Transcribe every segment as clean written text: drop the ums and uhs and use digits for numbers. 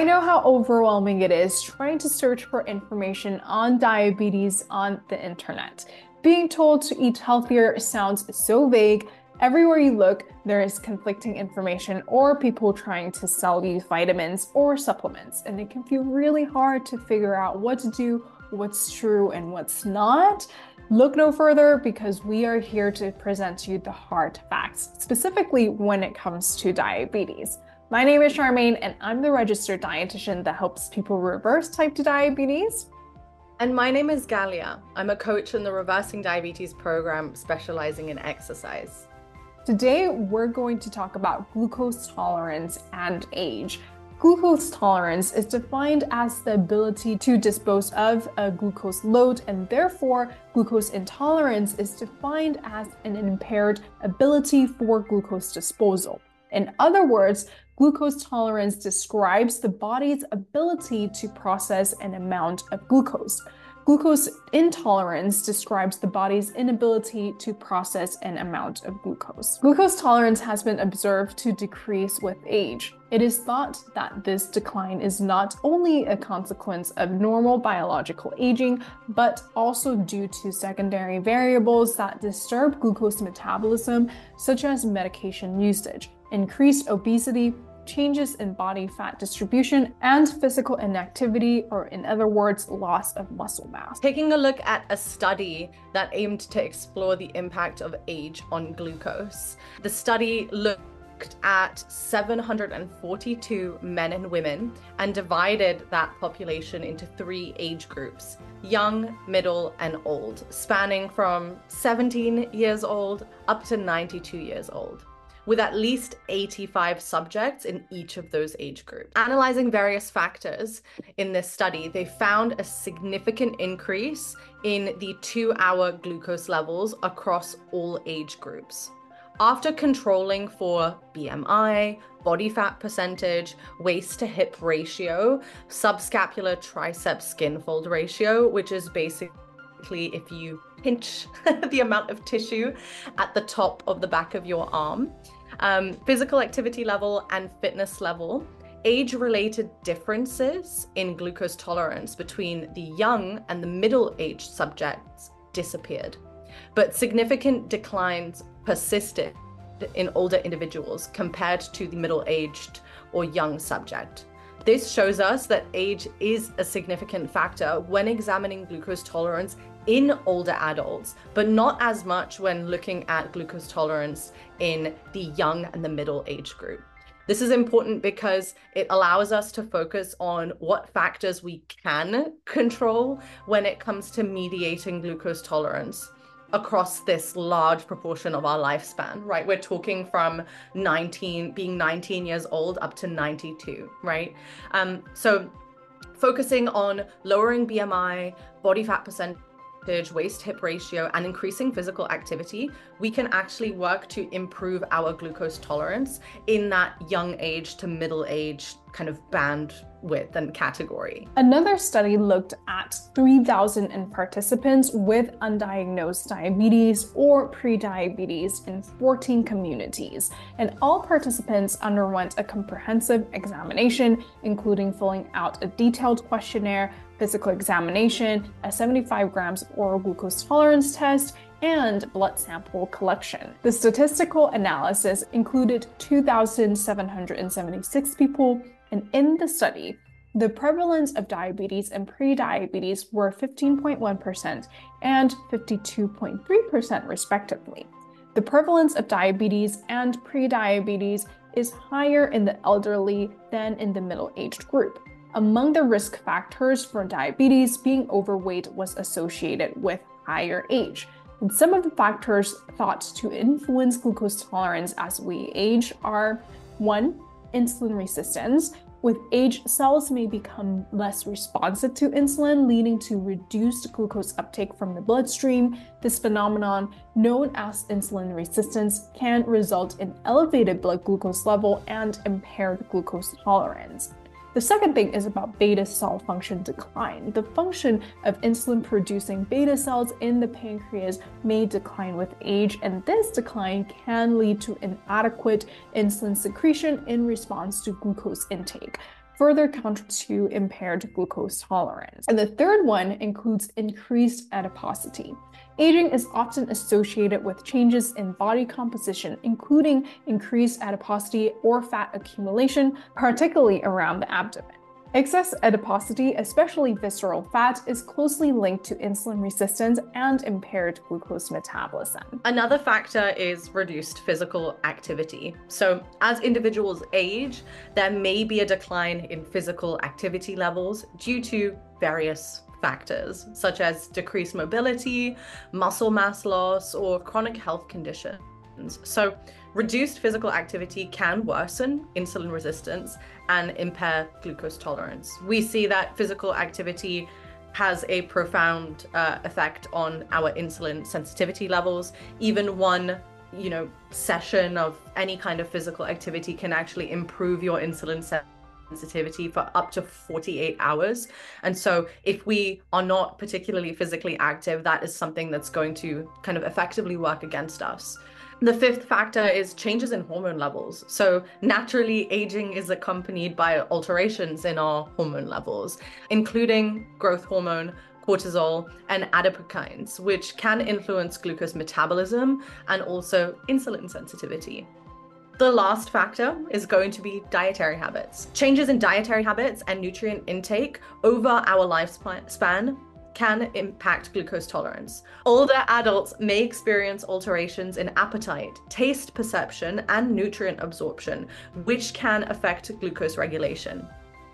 I know how overwhelming it is trying to search for information on diabetes on the internet. Being told to eat healthier sounds so vague. Everywhere you look, there is conflicting information or people trying to sell you vitamins or supplements, and it can feel really hard to figure out what to do, what's true, and what's not. Look no further because we are here to present you the hard facts, specifically when it comes to diabetes. My name is Charmaine, and I'm the registered dietitian that helps people reverse type 2 diabetes. And my name is Galia. I'm a coach in the Reversing Diabetes program specializing in exercise. Today, we're going to talk about glucose tolerance and age. Glucose tolerance is defined as the ability to dispose of a glucose load, and therefore, glucose intolerance is defined as an impaired ability for glucose disposal. In other words, glucose tolerance describes the body's ability to process an amount of glucose. Glucose intolerance describes the body's inability to process an amount of glucose. Glucose tolerance has been observed to decrease with age. It is thought that this decline is not only a consequence of normal biological aging, but also due to secondary variables that disturb glucose metabolism, such as medication usage, increased obesity, changes in body fat distribution, and physical inactivity, or in other words, loss of muscle mass. Taking a look at a study that aimed to explore the impact of age on glucose. The study looked at 742 men and women and divided that population into 3 age groups: young, middle, and old, spanning from 17 years old up to 92 years old, with at least 85 subjects in each of those age groups. Analyzing various factors in this study, they found a significant increase in the 2-hour glucose levels across all age groups. After controlling for BMI, body fat percentage, waist to hip ratio, subscapular tricep skin fold ratio, which is basically if you pinch the amount of tissue at the top of the back of your arm, physical activity level and fitness level, age-related differences in glucose tolerance between the young and the middle-aged subjects disappeared, but significant declines persisted in older individuals compared to the middle-aged or young subject. This shows us that age is a significant factor when examining glucose tolerance in older adults, but not as much when looking at glucose tolerance in the young and the middle age group. This is important because it allows us to focus on what factors we can control when it comes to mediating glucose tolerance across this large proportion of our lifespan, right? We're talking from being 19 years old up to 92, right? So focusing on lowering BMI, body fat percentage, waist-hip ratio, and increasing physical activity, we can actually work to improve our glucose tolerance in that young age to middle age kind of bandwidth and category. Another study looked at 3,000 participants with undiagnosed diabetes or prediabetes in 14 communities, and all participants underwent a comprehensive examination, including filling out a detailed questionnaire, physical examination, a 75 grams oral glucose tolerance test, and blood sample collection. The statistical analysis included 2,776 people, and in the study, the prevalence of diabetes and prediabetes were 15.1% and 52.3% respectively. The prevalence of diabetes and prediabetes is higher in the elderly than in the middle-aged group. Among the risk factors for diabetes, being overweight was associated with higher age. And some of the factors thought to influence glucose tolerance as we age are: 1. Insulin resistance. With age, cells may become less responsive to insulin, leading to reduced glucose uptake from the bloodstream. This phenomenon, known as insulin resistance, can result in elevated blood glucose level and impaired glucose tolerance. The second thing is about beta cell function decline. The function of insulin-producing beta cells in the pancreas may decline with age, and this decline can lead to inadequate insulin secretion in response to glucose intake. further counter to impaired glucose tolerance. And the third one includes increased adiposity. Aging is often associated with changes in body composition, including increased adiposity or fat accumulation, particularly around the abdomen. Excess adiposity, especially visceral fat, is closely linked to insulin resistance and impaired glucose metabolism. Another factor is reduced physical activity. So as individuals age, there may be a decline in physical activity levels due to various factors, such as decreased mobility, muscle mass loss, or chronic health conditions. So reduced physical activity can worsen insulin resistance and impair glucose tolerance. We see that physical activity has a profound effect on our insulin sensitivity levels. Even one session of any kind of physical activity can actually improve your insulin sensitivity for up to 48 hours. And so if we are not particularly physically active, that is something that's going to kind of effectively work against us. The fifth factor is changes in hormone levels. So naturally, aging is accompanied by alterations in our hormone levels, including growth hormone, cortisol, and adipokines, which can influence glucose metabolism and also insulin sensitivity. The last factor is going to be dietary habits. Changes in dietary habits and nutrient intake over our lifespan can impact glucose tolerance. Older adults may experience alterations in appetite, taste perception, and nutrient absorption, which can affect glucose regulation.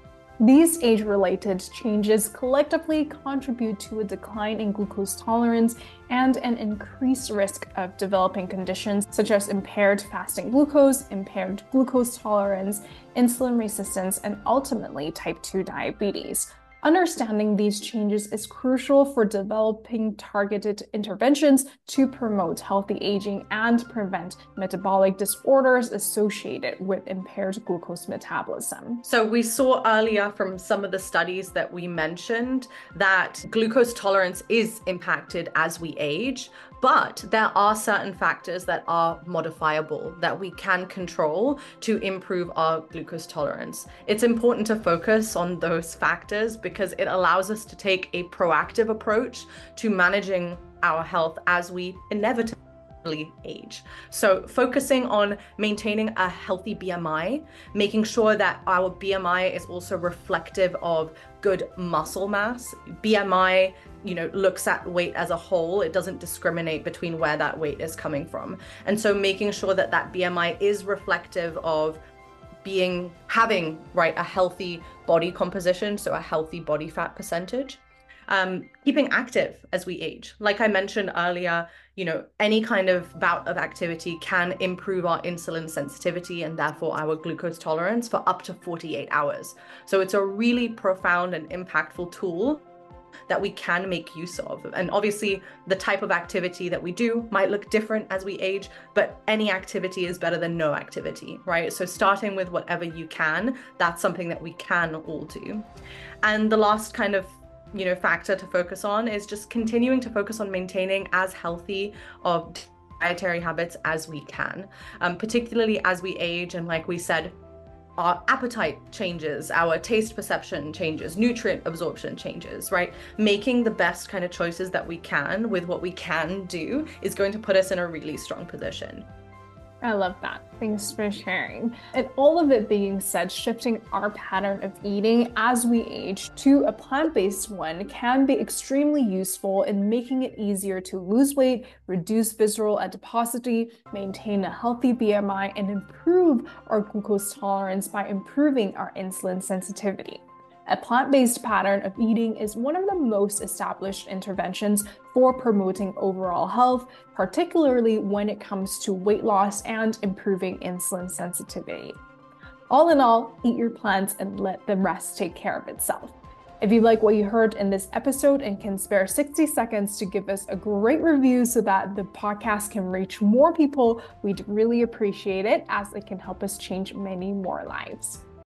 These age-related changes collectively contribute to a decline in glucose tolerance and an increased risk of developing conditions such as impaired fasting glucose, impaired glucose tolerance, insulin resistance, and ultimately type 2 diabetes. Understanding these changes is crucial for developing targeted interventions to promote healthy aging and prevent metabolic disorders associated with impaired glucose metabolism. So we saw earlier from some of the studies that we mentioned that glucose tolerance is impacted as we age, but there are certain factors that are modifiable that we can control to improve our glucose tolerance. It's important to focus on those factors because it allows us to take a proactive approach to managing our health as we inevitably age. So focusing on maintaining a healthy BMI, making sure that our BMI is also reflective of good muscle mass. BMI looks at weight as a whole. It doesn't discriminate between where that weight is coming from. And so making sure that that BMI is reflective of having a healthy body composition, so a healthy body fat percentage. Keeping active as we age. Like I mentioned earlier, any kind of bout of activity can improve our insulin sensitivity and therefore our glucose tolerance for up to 48 hours. So it's a really profound and impactful tool that we can make use of. And obviously the type of activity that we do might look different as we age, but any activity is better than no activity, right? So starting with whatever you can, that's something that we can all do. And the last kind of factor to focus on is just continuing to focus on maintaining as healthy of dietary habits as we can, particularly as we age. And like we said, our appetite changes, our taste perception changes, nutrient absorption changes, right? Making the best kind of choices that we can with what we can do is going to put us in a really strong position. I love that. Thanks for sharing. And all of it being said, shifting our pattern of eating as we age to a plant-based one can be extremely useful in making it easier to lose weight, reduce visceral adiposity, maintain a healthy BMI, and improve our glucose tolerance by improving our insulin sensitivity. A plant-based pattern of eating is one of the most established interventions for promoting overall health, particularly when it comes to weight loss and improving insulin sensitivity. All in all, eat your plants and let the rest take care of itself. If you like what you heard in this episode and can spare 60 seconds to give us a great review so that the podcast can reach more people, we'd really appreciate it as it can help us change many more lives.